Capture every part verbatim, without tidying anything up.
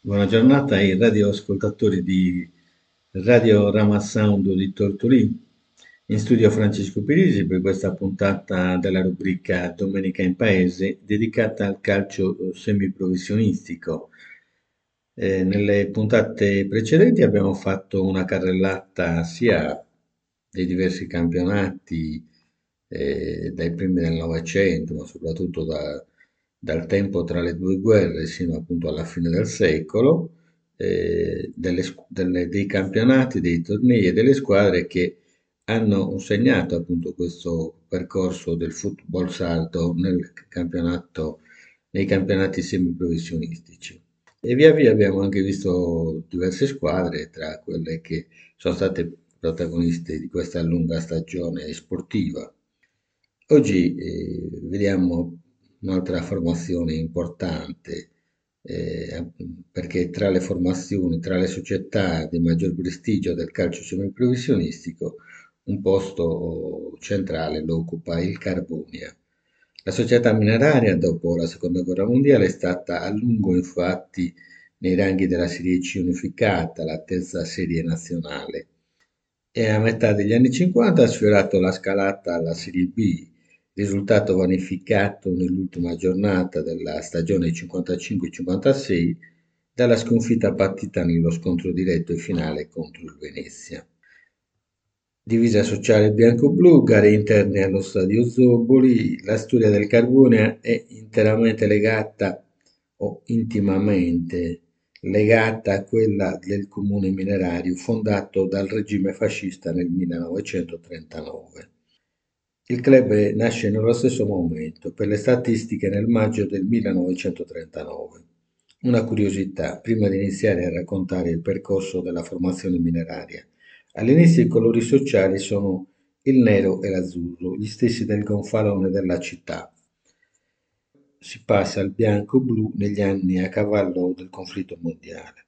Buona giornata ai radioascoltatori di Radio Rama Sound di Tortolì. In studio Francesco Pirisi per questa puntata della rubrica Domenica in Paese dedicata al calcio eh, semiprofessionistico. Eh, nelle puntate precedenti abbiamo fatto una carrellata sia dei diversi campionati eh, dai primi del Novecento, ma soprattutto da- dal tempo tra le due guerre sino appunto alla fine del secolo, eh, delle squ- delle- dei campionati, dei tornei e delle squadre che hanno segnato appunto questo percorso del football sardo nel campionato, nei campionati semiprofessionistici. E via via abbiamo anche visto diverse squadre tra quelle che sono state protagoniste di questa lunga stagione sportiva. Oggi eh, vediamo un'altra formazione importante, eh, perché tra le formazioni, tra le società di maggior prestigio del calcio semiprofessionistico, un posto centrale lo occupa il Carbonia. La società mineraria, dopo la seconda guerra mondiale, è stata a lungo infatti nei ranghi della Serie C unificata, la terza serie nazionale, e a metà degli anni cinquanta ha sfiorato la scalata alla Serie B, risultato vanificato nell'ultima giornata della stagione cinquantacinque cinquantasei dalla sconfitta partita nello scontro diretto e finale contro il Venezia. Divisa sociale bianco-blu, gare interne allo stadio Zoboli, la storia del Carbone è interamente legata o intimamente legata a quella del comune minerario fondato dal regime fascista nel millenovecentotrentanove. Il club nasce nello stesso momento, per le statistiche nel maggio del millenovecentotrentanove. Una curiosità, prima di iniziare a raccontare il percorso della formazione mineraria. All'inizio i colori sociali sono il nero e l'azzurro, gli stessi del gonfalone della città. Si passa al bianco-blu negli anni a cavallo del conflitto mondiale.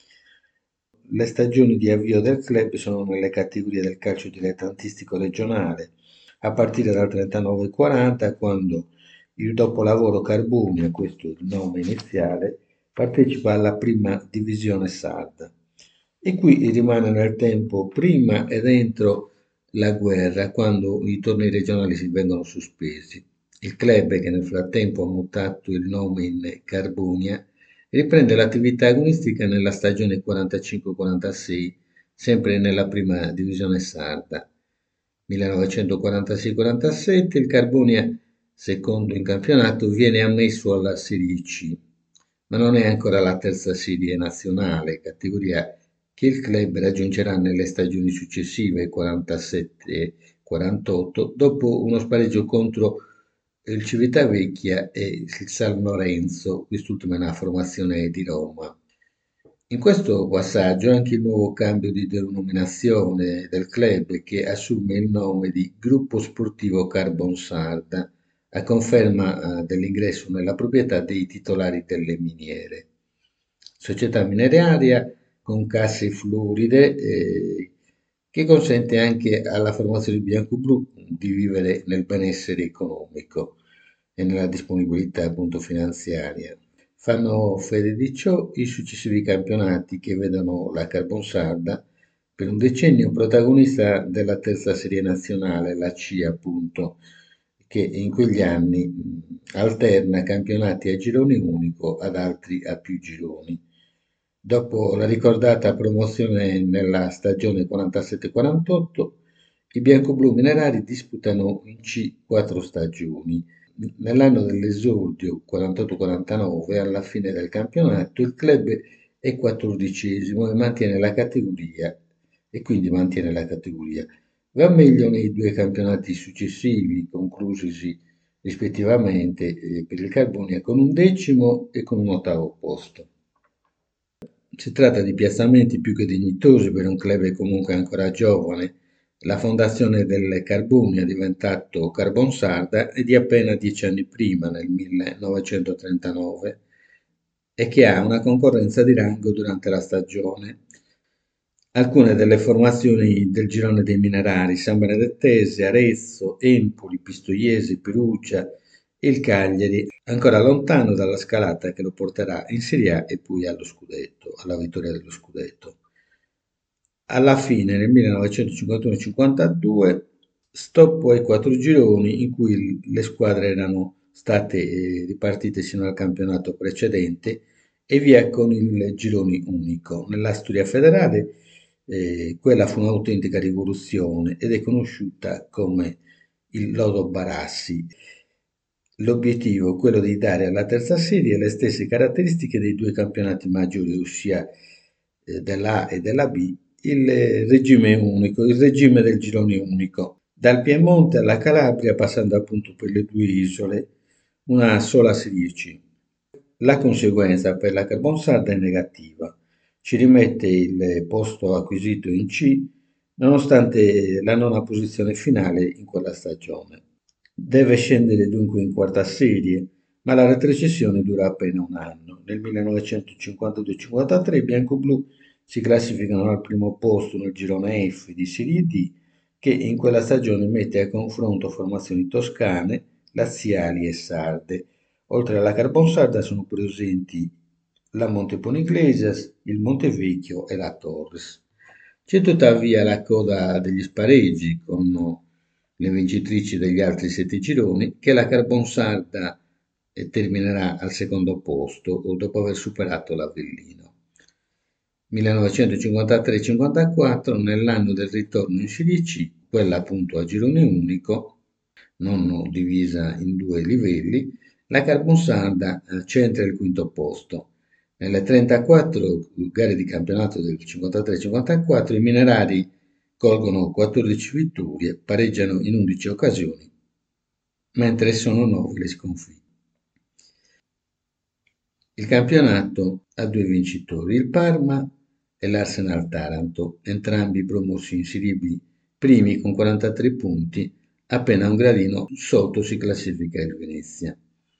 Le stagioni di avvio del club sono nelle categorie del calcio dilettantistico regionale, a partire dal trentanove quaranta, quando il dopolavoro Carbunia, questo è il nome iniziale, partecipa alla prima divisione sarda. E qui rimane nel tempo prima e dentro la guerra, quando i tornei regionali si vengono sospesi. Il club, che nel frattempo ha mutato il nome in Carbunia, riprende l'attività agonistica nella stagione quarantacinque quarantasei, sempre nella prima divisione sarda. millenovecentoquarantasei quarantasette il Carbonia, secondo in campionato, viene ammesso alla Serie C, ma non è ancora la terza serie nazionale, categoria che il club raggiungerà nelle stagioni successive quarantasette quarantotto, dopo uno spareggio contro il Civitavecchia e il San Lorenzo, quest'ultima è una formazione di Roma. In questo passaggio anche il nuovo cambio di denominazione del club, che assume il nome di Gruppo Sportivo Carbon Sarda, a conferma eh, dell'ingresso nella proprietà dei titolari delle miniere. Società mineraria con casse fluide, eh, che consente anche alla formazione bianco-blu di vivere nel benessere economico e nella disponibilità appunto finanziaria. Fanno fede di ciò i successivi campionati che vedono la Carbonsarda per un decennio protagonista della terza serie nazionale, la C appunto, che in quegli anni mh, alterna campionati a girone unico ad altri a più gironi. Dopo la ricordata promozione nella stagione quarantasette quarantotto, i biancoblù minerari disputano in C quattro stagioni. Nell'anno dell'esordio quarantotto quarantanove, alla fine del campionato, il club è quattordicesimo e mantiene la categoria e quindi mantiene la categoria. Va meglio nei due campionati successivi, conclusisi rispettivamente eh, per il Carbonia con un decimo e con un ottavo posto. Si tratta di piazzamenti più che dignitosi per un club comunque ancora giovane. La fondazione del Carbunia, diventato Carbonsarda, è di appena dieci anni prima, nel millenovecentotrentanove, e che ha una concorrenza di rango durante la stagione. Alcune delle formazioni del girone dei minerari, San Benedettese, Arezzo, Empoli, Pistoiese, Perugia il Cagliari, ancora lontano dalla scalata che lo porterà in Serie A e poi allo scudetto, alla vittoria dello scudetto. Alla fine, nel millenovecentocinquantuno cinquantadue, stoppò ai quattro gironi in cui le squadre erano state eh, ripartite sino al campionato precedente e via con il girone unico. Nella storia federale eh, quella fu un'autentica rivoluzione ed è conosciuta come il Lodo Barassi. L'obiettivo è quello di dare alla terza serie le stesse caratteristiche dei due campionati maggiori, ossia eh, dell'A e della B, il eh, regime unico, il regime del girone unico, dal Piemonte alla Calabria, passando appunto per le due isole, una sola Serie C. La conseguenza per la Carbonsarda è negativa, ci rimette il posto acquisito in C, nonostante la nona posizione finale in quella stagione. Deve scendere dunque in quarta serie, ma la retrocessione dura appena un anno. Nel millenovecentocinquantadue cinquantatré i biancoblù si classificano al primo posto nel girone F di Serie D, che in quella stagione mette a confronto formazioni toscane, laziali e sarde. Oltre alla Carbonsarda sono presenti la Montepone Iglesias, il Montevecchio e la Torres. C'è tuttavia la coda degli spareggi con le vincitrici degli altri sette gironi, che la Carbonsarda eh, terminerà al secondo posto o dopo aver superato l'Avellino. millenovecentocinquantatré cinquantaquattro, nell'anno del ritorno in Serie C, quella appunto a girone unico, non divisa in due livelli, la Carbonsarda eh, centra il quinto posto. Nelle trentaquattro gare di campionato del cinquantatré cinquantaquattro i minerari colgono quattordici vittorie, pareggiano in undici occasioni, mentre sono nove le sconfitte. Il campionato ha due vincitori, il Parma e l'Arsenal Taranto, entrambi promossi in Serie B, primi con quarantatré punti, appena un gradino sotto si classifica il Venezia.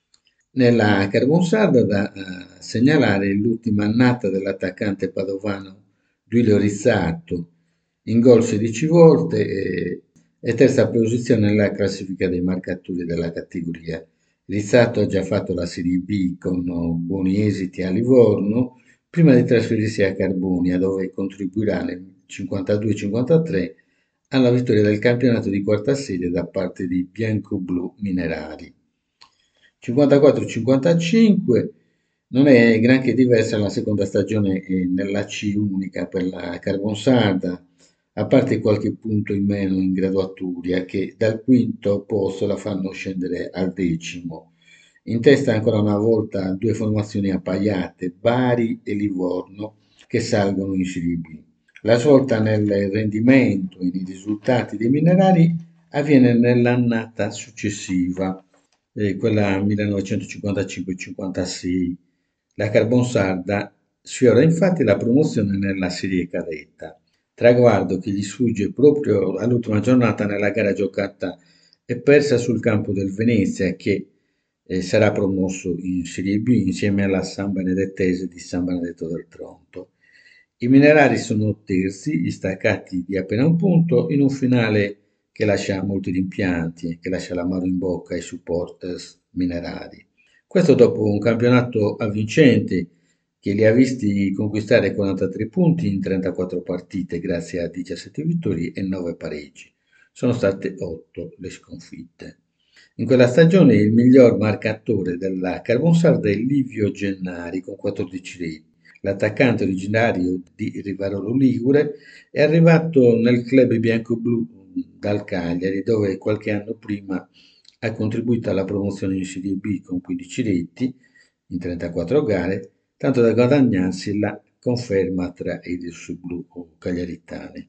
Nella Carbonsarda da eh, segnalare l'ultima annata dell'attaccante padovano Giulio Rizzato, in gol sedici volte e, e terza posizione nella classifica dei marcatori della categoria. Rizzato ha già fatto la Serie B con buoni esiti a Livorno, prima di trasferirsi a Carbonia, dove contribuirà nel cinquantadue cinquantatré alla vittoria del campionato di quarta serie da parte di Biancoblu Minerari. cinquantaquattro cinquantacinque non è granché diversa la seconda stagione eh, nella C unica per la Carbonsarda, a parte qualche punto in meno in graduatoria che dal quinto posto la fanno scendere al decimo. In testa ancora una volta due formazioni appaiate, Bari e Livorno, che salgono in Serie B. La svolta nel rendimento e nei risultati dei minerari avviene nell'annata successiva, eh, quella millenovecentocinquantacinque cinquantasei. La Carbonsarda sfiora infatti la promozione nella serie cadetta, traguardo che gli sfugge proprio all'ultima giornata nella gara giocata e persa sul campo del Venezia che eh, sarà promosso in Serie B insieme alla San Benedettese di San Benedetto del Tronto. I minerari sono terzi, distaccati di appena un punto, in un finale che lascia molti rimpianti, che lascia l'amaro in bocca ai supporters minerari. Questo dopo un campionato avvincente che li ha visti conquistare quarantatré punti in trentaquattro partite grazie a diciassette vittorie e nove pareggi. Sono state otto le sconfitte. In quella stagione il miglior marcatore della Carbonsarda è Livio Gennari con quattordici reti. L'attaccante originario di Rivarolo Ligure è arrivato nel club bianco-blu dal Cagliari, dove qualche anno prima ha contribuito alla promozione in Serie B con quindici reti in trentaquattro gare, tanto da guadagnarsi la conferma tra i rossoblu o cagliaritani.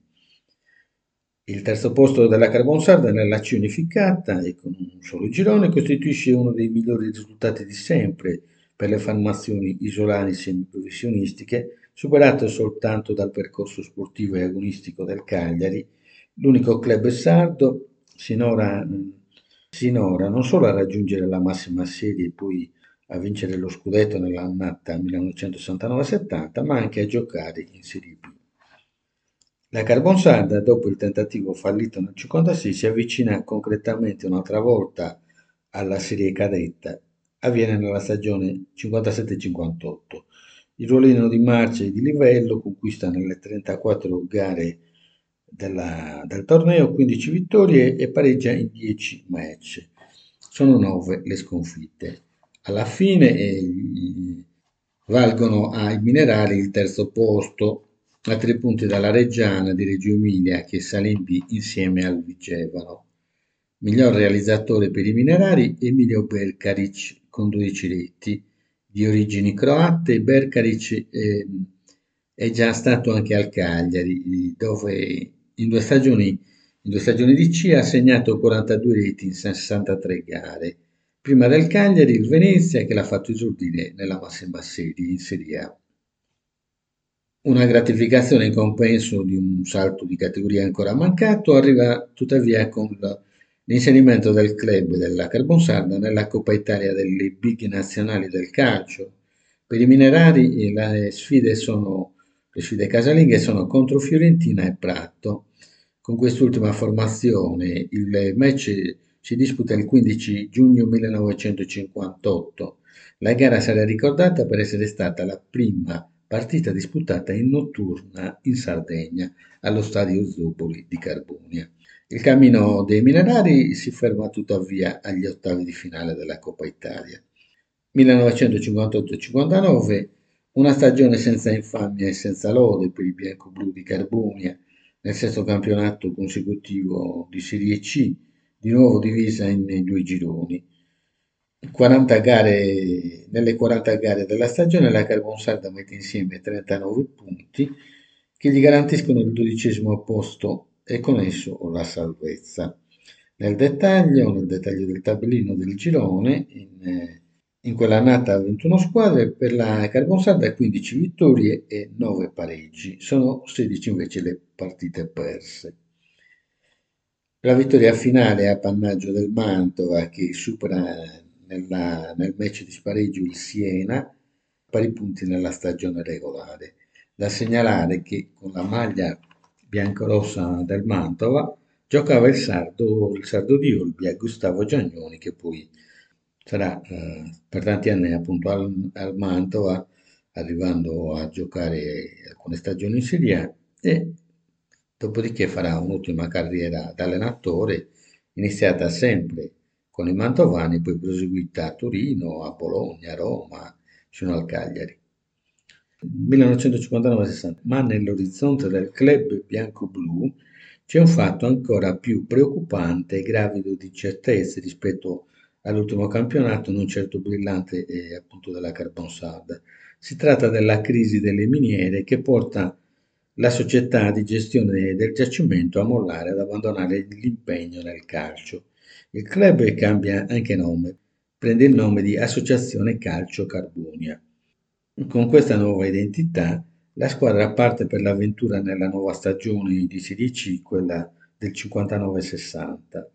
Il terzo posto della Carbonsarda nella C unificata e con un solo girone costituisce uno dei migliori risultati di sempre per le formazioni isolane semiprofessionistiche, superato soltanto dal percorso sportivo e agonistico del Cagliari, l'unico club sardo sinora, sinora non solo a raggiungere la massima serie e poi a vincere lo scudetto nell'annata millenovecentosessantanove settanta, ma anche a giocare in Serie B. La Carbonsarda, dopo il tentativo fallito nel cinquantasei, si avvicina concretamente un'altra volta alla serie cadetta avviene nella stagione cinquantasette cinquantotto. Il ruolino di marcia e di livello conquista nelle trentaquattro gare della- del torneo quindici vittorie e pareggia in dieci match. Sono nove le sconfitte. Alla fine eh, valgono ai minerali il terzo posto, a tre punti dalla Reggiana di Reggio Emilia che sale in B insieme al Vigevano. Miglior realizzatore per i minerari Emilio Berkaric con dodici reti. Di origini croate, Berkaric eh, è già stato anche al Cagliari, dove in due stagioni, in due stagioni di C ha segnato quarantadue reti in sessantatré gare. Prima del Cagliari, il Venezia che l'ha fatto esordire nella massima serie in Serie A. Una gratificazione in compenso di un salto di categoria ancora mancato arriva tuttavia con l- l'inserimento del club della Carbonsarda nella Coppa Italia delle big nazionali del calcio. Per i minerari eh, le sfide sono, le sfide casalinghe sono contro Fiorentina e Prato. Con quest'ultima formazione il match si disputa il quindici giugno millenovecentocinquantotto. La gara sarà ricordata per essere stata la prima partita disputata in notturna in Sardegna, allo stadio Zoboli di Carbonia. Il cammino dei minerari si ferma tuttavia agli ottavi di finale della Coppa Italia. millenovecentocinquantotto cinquantanove, una stagione senza infamia e senza lode per i bianco-blu di Carbonia, nel sesto campionato consecutivo di Serie C, di nuovo divisa in due gironi. quaranta gare, nelle quaranta gare della stagione la Carbonsarda mette insieme trentanove punti che gli garantiscono il dodicesimo posto e con esso la salvezza. Nel dettaglio, nel dettaglio del tabellino del girone, in, eh, in quella annata ventuno squadre, per la Carbonsarda quindici vittorie e nove pareggi, sono sedici invece le partite perse. La vittoria finale è appannaggio del Mantova che supera nella- nel match di spareggio il Siena, pari punti nella stagione regolare. Da segnalare che con la maglia biancorossa del Mantova giocava il sardo, il sardo di Olbia, Gustavo Giagnoni, che poi sarà eh, per tanti anni appunto al, al Mantova, arrivando a giocare alcune stagioni in Serie A e dopodiché farà un'ultima carriera da allenatore, iniziata sempre con i mantovani, poi proseguita a Torino, a Bologna, a Roma, fino al Cagliari. millenovecentocinquantanove sessanta, ma nell'orizzonte del club bianco-blu c'è un fatto ancora più preoccupante e gravido di incertezze rispetto all'ultimo campionato, non certo brillante, eh, appunto della Carbonsarda. Si tratta della crisi delle miniere che porta la società di gestione del giacimento a mollare, ad abbandonare l'impegno nel calcio. Il club cambia anche nome, prende il nome di Associazione Calcio Carbonia. Con questa nuova identità, la squadra parte per l'avventura nella nuova stagione di Serie C, quella del cinquantanove sessanta.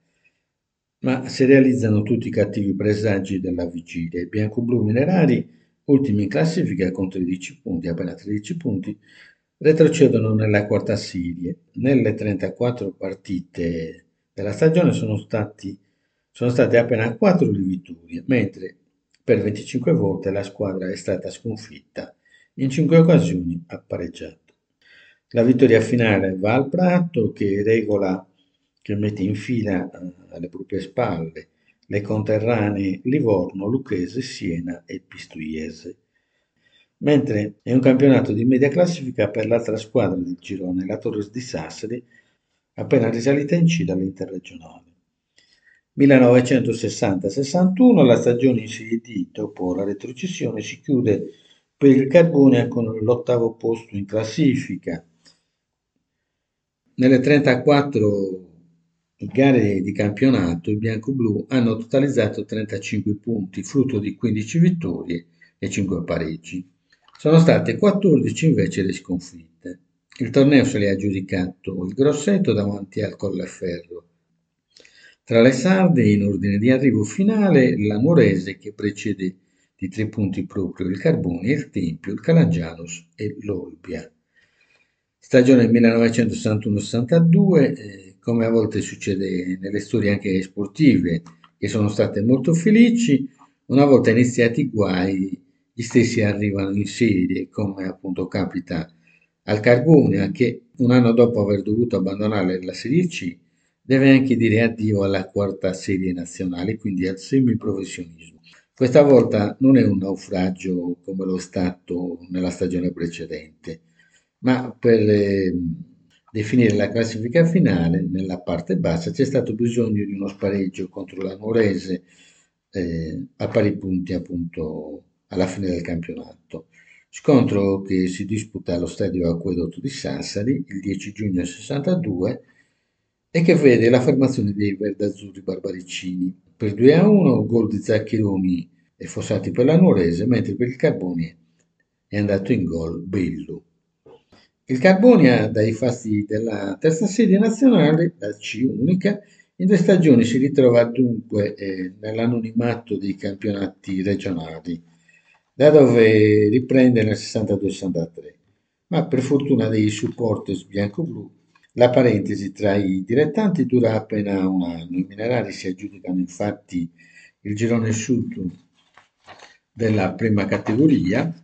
Ma si realizzano tutti i cattivi presagi della vigilia. I bianco-blu minerari, ultimi in classifica con tredici punti, appena tredici punti, retrocedono nella quarta serie. Nelle trentaquattro partite della stagione sono stati, sono state appena quattro le vittorie, mentre per venticinque volte la squadra è stata sconfitta, in cinque occasioni ha pareggiato. La vittoria finale va al Prato che regola, che mette in fila eh, alle proprie spalle le conterranee Livorno, Lucchese, Siena e Pistoiese. Mentre è un campionato di media classifica per l'altra squadra del girone, la Torres di Sassari, appena risalita in C dall'Interregionale. millenovecentosessanta sessantuno, la stagione in Serie D dopo la retrocessione si chiude per il Carbonia con l'ottavo posto in classifica. Nelle trentaquattro gare di campionato i bianco-blu hanno totalizzato trentacinque punti, frutto di quindici vittorie e cinque pareggi. Sono state quattordici invece le sconfitte. Il torneo se l'è aggiudicato il Grosseto davanti al Colleferro. Tra le sarde, in ordine di arrivo finale, la Morese che precede di tre punti proprio il Carbonia, il Tempio, il Calangianus e l'Olbia. Stagione millenovecentosessantuno sessantadue, eh, come a volte succede nelle storie anche sportive, che sono state molto felici. Una volta iniziati i guai, gli stessi arrivano in serie, come appunto capita al Carbonia, che un anno dopo aver dovuto abbandonare la Serie C, deve anche dire addio alla quarta serie nazionale, quindi al semiprofessionismo. Questa volta non è un naufragio come lo è stato nella stagione precedente, ma per eh, definire la classifica finale, nella parte bassa, c'è stato bisogno di uno spareggio contro la Nuorese eh, a pari punti appunto alla fine del campionato. Scontro che si disputa allo stadio Acquedotto di Sassari il dieci giugno sessantadue e che vede l'affermazione dei verdazzurri barbaricini per due a uno, gol di Zaccheroni e Fossati per la Nuorese, mentre per il Carboni è andato in gol Bellu. Il Carbonia, dai fasti della terza serie nazionale, la C unica, in due stagioni si ritrova dunque eh, nell'anonimato dei campionati regionali, da dove riprende nel sessantadue sessantatré. Ma per fortuna dei supporters bianco-blu, la parentesi tra i dilettanti dura appena un anno. I minerali si aggiudicano infatti il girone sud della prima categoria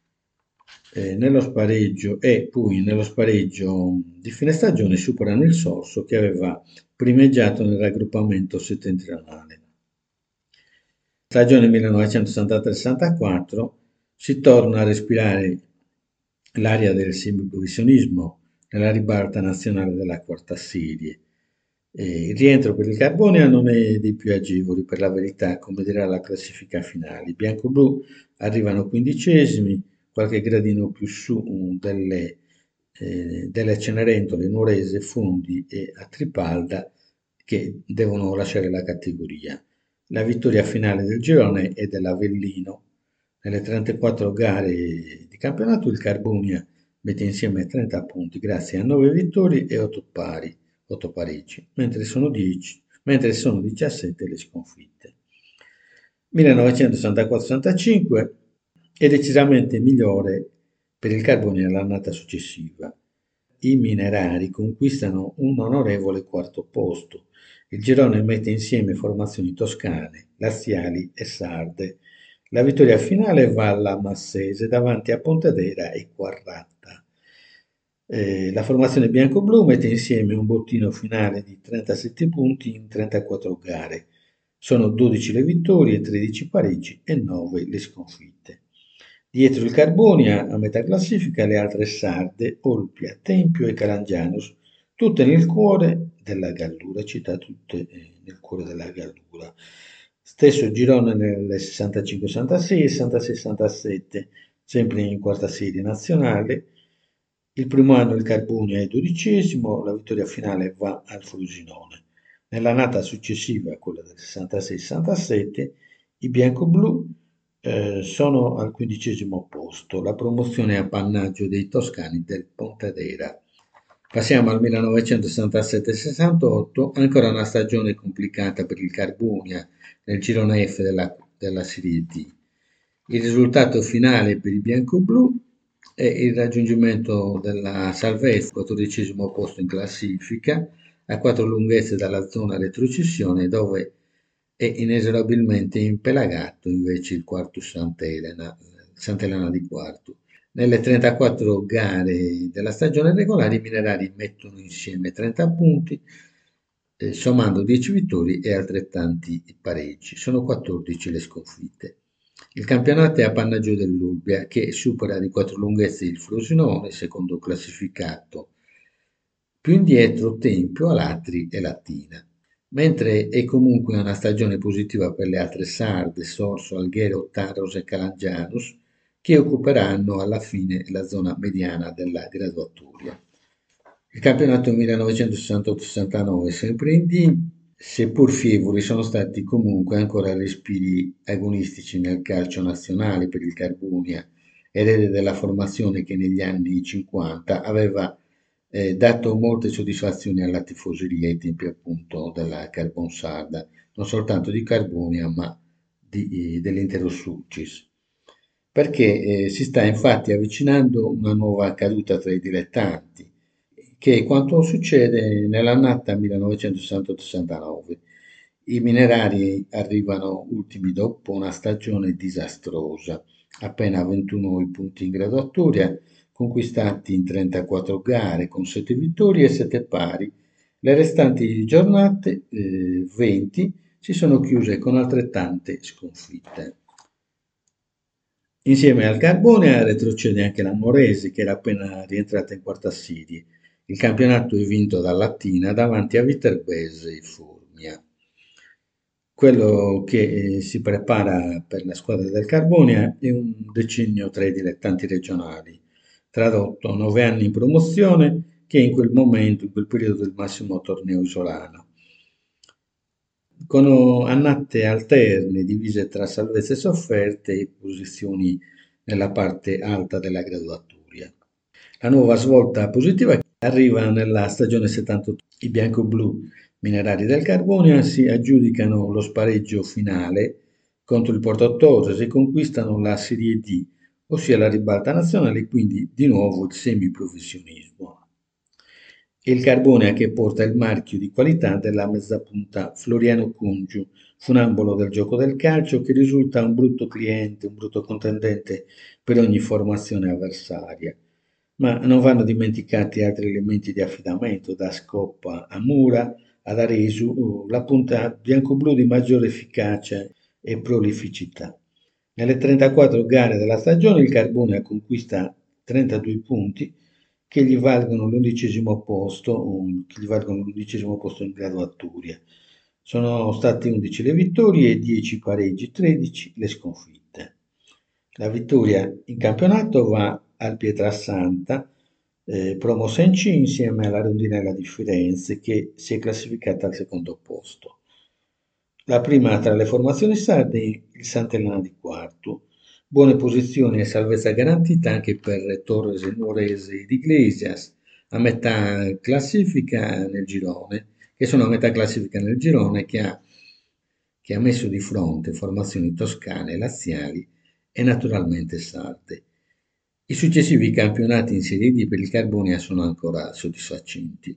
eh, nello spareggio e poi nello spareggio di fine stagione superano il Sorso che aveva primeggiato nel raggruppamento settentrionale. Stagione millenovecentosessantatré sessantaquattro si torna a respirare l'aria del semiprofessionismo nella ribalta nazionale della quarta serie. E il rientro per il Carbonia non è dei più agevoli, per la verità, come dirà la classifica finale. I bianco-blu arrivano quindicesimi, qualche gradino più su um, delle, eh, delle Cenerentole, Nuorese, Fondi e Atripalda che devono lasciare la categoria. La vittoria finale del girone è dell'Avellino. Nelle trentaquattro gare di campionato il Carbonia mette insieme trenta punti grazie a nove vittorie e otto pari, otto pareggi, mentre sono, dieci, mentre sono diciassette le sconfitte. millenovecentosessantaquattro sessantacinque è decisamente migliore per il Carbonia l'annata successiva. I minerari conquistano un onorevole quarto posto. Il girone mette insieme formazioni toscane, laziali e sarde. La vittoria finale va alla Massese davanti a Pontedera e Quarratta. Eh, la formazione bianco-blu mette insieme un bottino finale di trentasette punti in trentaquattro gare. Sono dodici le vittorie, tredici pareggi e nove le sconfitte. Dietro il Carbonia, a metà classifica, le altre sarde, Olpia, Tempio e Calangianus, tutte nel cuore della Gallura, citate tutte eh, nel cuore della Gallura. Stesso girone nel sessantacinque sessantasei e sessantasei sessantasette, sempre in quarta serie nazionale. Il primo anno il Carbonia è dodicesimo, la vittoria finale va al Frosinone. Nell'annata successiva, quella del sessantasei sessantasette, i bianco-blu eh, sono al quindicesimo posto, la promozione è appannaggio dei toscani del Pontedera. Passiamo al millenovecentosessantasette sessantotto, ancora una stagione complicata per il Carbonia nel girone F della, della Serie D. Il risultato finale per i bianco-blu è il raggiungimento della salvezza, quattordicesimo posto in classifica, a quattro lunghezze dalla zona retrocessione, dove è inesorabilmente impelagato invece il quarto Sant'Elena, Sant'Elena di quarto. Nelle trentaquattro gare della stagione regolare i minerali mettono insieme trenta punti, eh, sommando dieci vittorie e altrettanti pareggi. Sono quattordici le sconfitte. Il campionato è appannaggio dell'Urbia che supera di quattro lunghezze il Frosinone, secondo classificato. Più indietro Tempio, Alatri e Latina. Mentre è comunque una stagione positiva per le altre sarde, Sorso, Alghero, Taros e Calangianus, che occuperanno alla fine la zona mediana della graduatoria. Il campionato millenovecentosessantotto sessantanove, sempre in D, seppur fievoli, sono stati comunque ancora respiri agonistici nel calcio nazionale per il Carbonia, erede della formazione che negli anni cinquanta aveva eh, dato molte soddisfazioni alla tifoseria ai tempi appunto della Carbonsarda, non soltanto di Carbonia ma di, eh, dell'intero Sulcis perché eh, si sta infatti avvicinando una nuova caduta tra i dilettanti, che è quanto succede nell'annata millenovecentosessantotto sessantanove. I minerari arrivano ultimi dopo una stagione disastrosa, appena ventuno i punti in graduatoria, conquistati in trentaquattro gare con sette vittorie e sette pari. Le restanti giornate, eh, venti, si sono chiuse con altrettante sconfitte. Insieme al Carbone retrocede anche la Moresi, che era appena rientrata in quarta serie. Il campionato è vinto da Latina davanti a Viterbese e Formia. Quello che eh, si prepara per la squadra del Carbonia è un decennio tra i dilettanti regionali, tradotto nove anni in promozione, che in quel momento, in quel periodo, il massimo torneo isolano, con annate alterne divise tra salvezze sofferte e posizioni nella parte alta della graduatoria. La nuova svolta positiva arriva nella stagione settantotto. I bianco-blu minerari del Carbonio si aggiudicano lo spareggio finale contro il Porto Torres e conquistano la Serie D, ossia la ribalta nazionale, e quindi di nuovo il semiprofessionismo. Il Carbonea che porta il marchio di qualità della mezzapunta Floriano Cungiu, funambolo del gioco del calcio, che risulta un brutto cliente, un brutto contendente per ogni formazione avversaria. Ma non vanno dimenticati altri elementi di affidamento, da Scoppa a Mura ad Aresu, la punta bianco-blu di maggiore efficacia e prolificità. Nelle trentaquattro gare della stagione il Carbone conquista trentadue punti che gli valgono l'undicesimo posto, um, che gli valgono l'undicesimo posto in graduatoria. Sono state undici le vittorie, dieci pareggi, tredici le sconfitte. La vittoria in campionato va al Pietrasanta, eh, promossa in C insieme alla Rondinella di Firenze, che si è classificata al secondo posto. La prima tra le formazioni sarde, il Sant'Elena di quarto. Buone posizioni e salvezza garantita anche per Torres e Nuorese di Iglesias, a metà classifica nel girone, che sono a metà classifica nel girone che ha, che ha messo di fronte formazioni toscane, laziali e naturalmente sarde. I successivi campionati in Serie D per il Carbonia sono ancora soddisfacenti.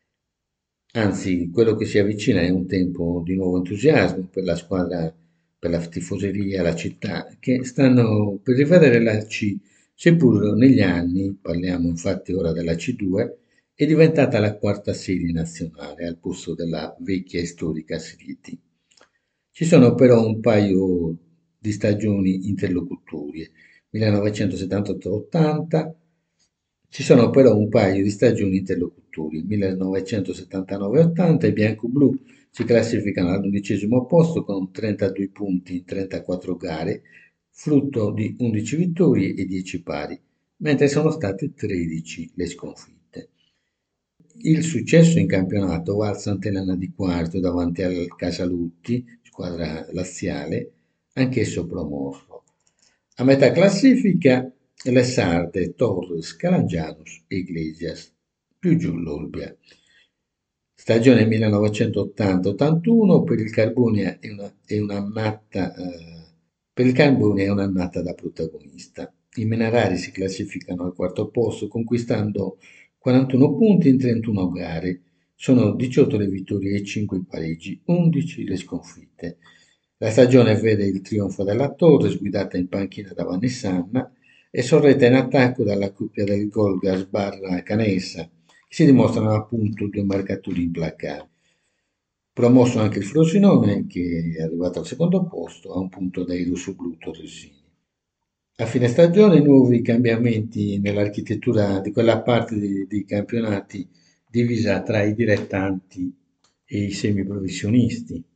Anzi, quello che si avvicina è un tempo di nuovo entusiasmo per la squadra, per la tifoseria, la città, che stanno per rivedere la C, seppur negli anni, parliamo infatti ora della C due, è diventata la quarta serie nazionale al posto della vecchia e storica Serie D. Ci sono però un paio di stagioni interlocutorie, millenovecentosettantotto ottanta. Ci sono però un paio di stagioni interlocutori, millenovecentosettantanove ottanta, i bianco-blu si classificano all'undicesimo posto con trentadue punti in trentaquattro gare, frutto di undici vittorie e dieci pari, mentre sono state tredici le sconfitte. Il successo in campionato va al Sant'Elena di quarto davanti al Casalutti, squadra laziale, anch'esso promosso. A metà classifica le sarde, Torres, Calangianus e Iglesias, più giù l'Olbia. Stagione millenovecentottanta ottantuno per il Carbonia è una, è un'annata, eh, per il Carbonia è un'annata da protagonista. I Menarari si classificano al quarto posto conquistando quarantuno punti in trentuno gare. Sono diciotto le vittorie e cinque i pareggi, undici le sconfitte. La stagione vede il trionfo della Torres, guidata in panchina da Vannessanna, e sorretta in attacco dalla coppia del Golgas barra Canessa, che si dimostrano appunto due marcatori implacabili. Promosso anche il Frosinone, che è arrivato al secondo posto, a un punto dai rossoblù torresini. A fine stagione nuovi cambiamenti nell'architettura di quella parte dei, dei campionati divisa tra i dilettanti e i semiprofessionisti.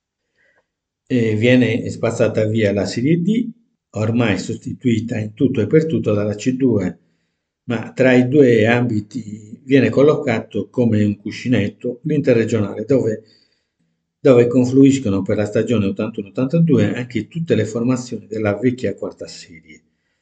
E viene spazzata via la Serie D, ormai sostituita in tutto e per tutto dalla C due, ma tra i due ambiti viene collocato come un cuscinetto l'interregionale, dove, dove confluiscono per la stagione ottantuno ottantadue anche tutte le formazioni della vecchia quarta serie.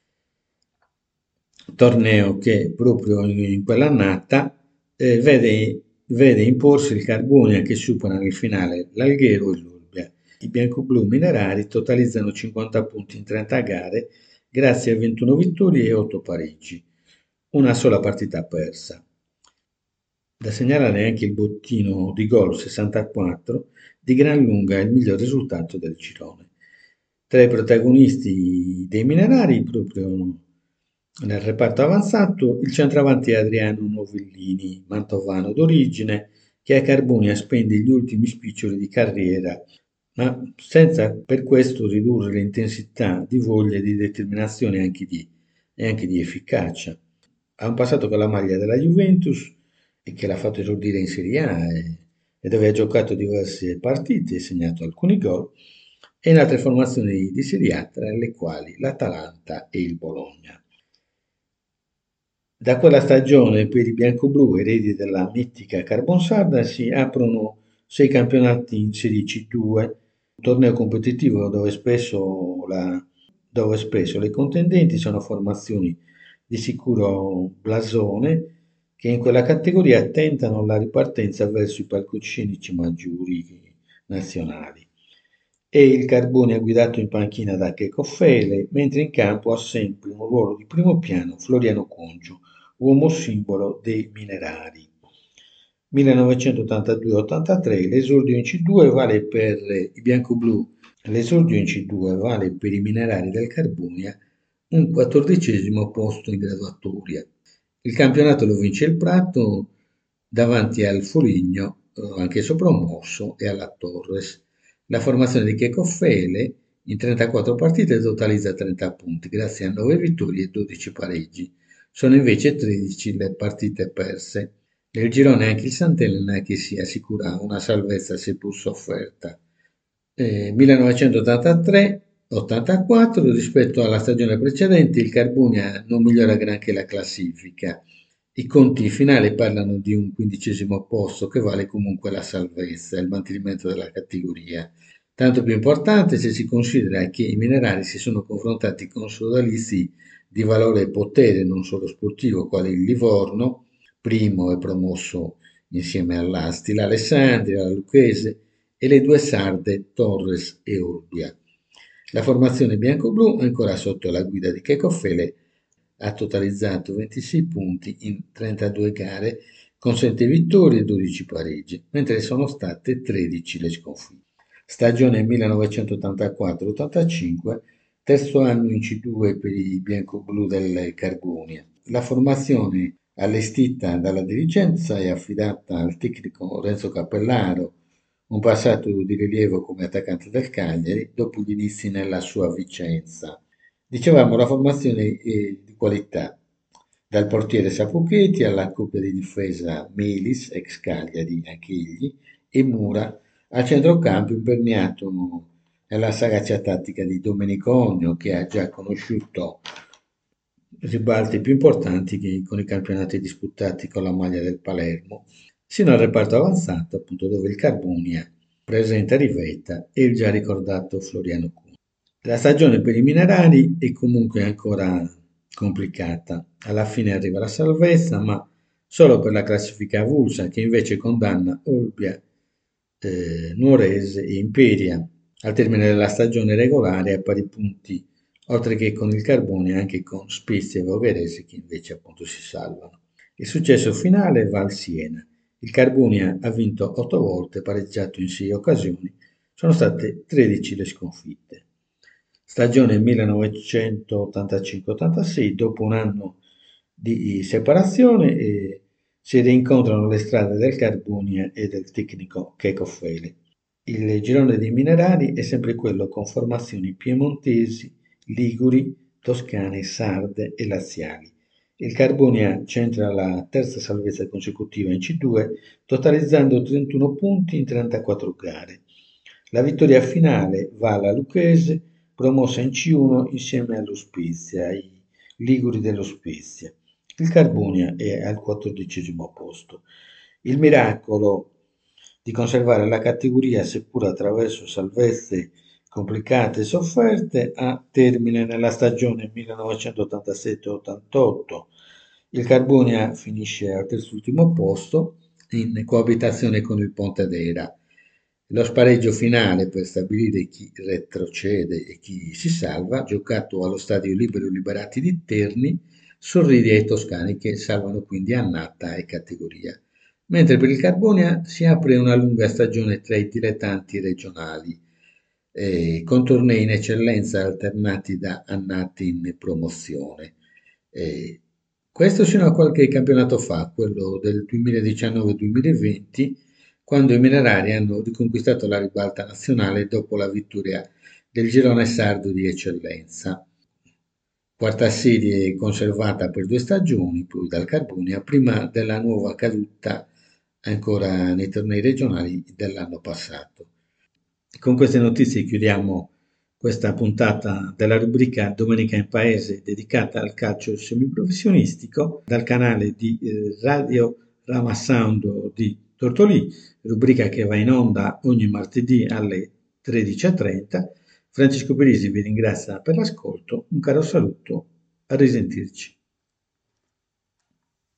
Torneo che proprio in, in quell'annata eh, vede, vede imporsi il Carbonia che supera nel finale l'Alghero e l'Olbia. I bianco-blu minerari totalizzano cinquanta punti in trenta gare grazie a ventuno vittorie e otto pareggi, una sola partita persa. Da segnalare anche il bottino di gol sessantaquattro, di gran lunga il miglior risultato del girone. Tra i protagonisti dei minerari, proprio nel reparto avanzato, il centravanti Adriano Novellini, mantovano d'origine, che a Carbonia spende gli ultimi spiccioli di carriera, ma senza per questo ridurre l'intensità di voglia e di determinazione e anche di, e anche di efficacia. Ha un passato con la maglia della Juventus e che l'ha fatto esordire in Serie A e, e dove ha giocato diverse partite e segnato alcuni gol, e in altre formazioni di Serie A, tra le quali l'Atalanta e il Bologna. Da quella stagione per i biancoblù, eredi della mitica Carbonsarda, si aprono sei campionati in Serie C due, un torneo competitivo dove spesso, la- dove spesso le contendenti sono formazioni di sicuro blasone che in quella categoria tentano la ripartenza verso i palcoscenici maggiori nazionali. E il Carbone è guidato in panchina da Checo Fele, mentre in campo ha sempre un ruolo di primo piano Floriano Congio, uomo simbolo dei minerari. millenovecentottantadue ottantatré, l'esordio in C due vale per i biancoblù, l'esordio in C due vale per i minerari del Carbonia un quattordicesimo posto in graduatoria. Il campionato lo vince il Prato davanti al Foligno, eh, anche promosso, e alla Torres. La formazione di Checo Fele in trentaquattro partite totalizza trenta punti, grazie a nove vittorie e dodici pareggi. Sono invece tredici le partite perse. Nel girone anche il Sant'Elena che si assicura una salvezza seppur sofferta. Eh, millenovecentottantatré ottantaquattro rispetto alla stagione precedente il Carbunia non migliora granché la classifica. I conti finali parlano di un quindicesimo posto che vale comunque la salvezza e il mantenimento della categoria. Tanto più importante se si considera che i minerari si sono confrontati con sodalizi di valore e potere non solo sportivo, quale il Livorno, primo e promosso insieme all'Asti, l'Alessandria, la Lucchese e le due sarde Torres e Urbia. La formazione bianco-blu, ancora sotto la guida di Checo Fele, ha totalizzato ventisei punti in trentadue gare, con sette vittorie e dodici pareggi, mentre sono state tredici le sconfitte. Stagione millenovecentottantaquattro ottantacinque, terzo anno in C due per i bianco-blu del Carbonia. La formazione allestita dalla dirigenza è affidata al tecnico Renzo Cappellaro, un passato di rilievo come attaccante del Cagliari, dopo gli inizi nella sua Vicenza. Dicevamo la formazione è di qualità, dal portiere Sapuchetti alla coppia di difesa Melis, ex Cagliari, anche egli, e Mura, al centrocampo imperniato nella sagacia tattica di Domenico Ogno, che ha già conosciuto ribalti più importanti che con i campionati disputati con la maglia del Palermo, sino al reparto avanzato, appunto dove il Carbonia presenta Rivetta e il già ricordato Floriano Cunha. La stagione per i minerali è comunque ancora complicata. Alla fine arriva la salvezza, ma solo per la classifica avulsa che invece condanna Olbia, eh, Nuorese e Imperia al termine della stagione regolare a pari punti, oltre che con il Carbone anche con Spezia e Voverese che invece appunto si salvano. Il successo finale va al Siena. Il Carbonia ha vinto otto volte, pareggiato in sei occasioni, sono state tredici le sconfitte. Stagione millenovecentottantacinque ottantasei, dopo un anno di separazione, eh, si rincontrano le strade del Carbonia e del tecnico Checo Fele. Il girone dei minerali è sempre quello con formazioni piemontesi, liguri, toscane, sarde e laziali. Il Carbonia centra la terza salvezza consecutiva in C due, totalizzando trentuno punti in trentaquattro gare. La vittoria finale va alla Lucchese, promossa in C uno insieme allo Spezia, ai Liguri dello Spezia. Il Carbonia è al quattordicesimo posto. Il miracolo di conservare la categoria, seppur attraverso salvezze complicate e sofferte, ha termine nella stagione millenovecentottantasette ottantotto. Il Carbonia finisce al terzultimo posto in coabitazione con il Pontedera. Lo spareggio finale per stabilire chi retrocede e chi si salva, giocato allo stadio Libero Liberati di Terni, sorride ai toscani che salvano quindi annata e categoria. mentre per il Carbonia si apre una lunga stagione tra i dilettanti regionali, eh, con tornei in eccellenza alternati da annate in promozione. Eh, questo fino a qualche campionato fa, quello del duemiladiciannove-duemilaventi, quando i minerari hanno riconquistato la ribalta nazionale dopo la vittoria del girone sardo di eccellenza. Quarta serie conservata per due stagioni, poi dal Carbonia, prima della nuova caduta ancora nei tornei regionali dell'anno passato. Con queste notizie chiudiamo questa puntata della rubrica Domenica in Paese dedicata al calcio semiprofessionistico dal canale di eh, Radio Rama Sound di Tortolì, rubrica che va in onda ogni martedì alle tredici e trenta. Francesco Perisi vi ringrazia per l'ascolto, un caro saluto, a risentirci.